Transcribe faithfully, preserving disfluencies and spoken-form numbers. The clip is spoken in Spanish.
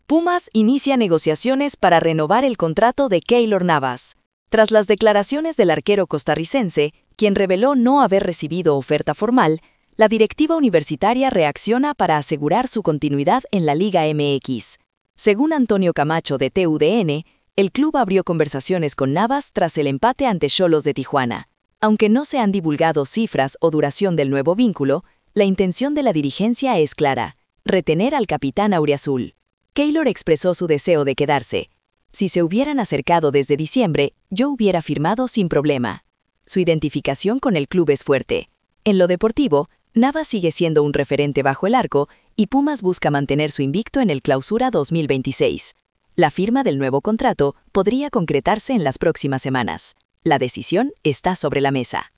Pumas inicia negociaciones para renovar el contrato de Keylor Navas. Tras las declaraciones del arquero costarricense, quien reveló no haber recibido oferta formal, la directiva universitaria reacciona para asegurar su continuidad en la Liga M X. Según Antonio Camacho de T U D N, el club abrió conversaciones con Navas tras el empate ante Xolos de Tijuana. Aunque no se han divulgado cifras o duración del nuevo vínculo, la intención de la dirigencia es clara: retener al capitán auriazul. Keylor expresó su deseo de quedarse. Si se hubieran acercado desde diciembre, yo hubiera firmado sin problema. Su identificación con el club es fuerte. En lo deportivo, Navas sigue siendo un referente bajo el arco y Pumas busca mantener su invicto en el Clausura dos mil veintiséis. La firma del nuevo contrato podría concretarse en las próximas semanas. La decisión está sobre la mesa.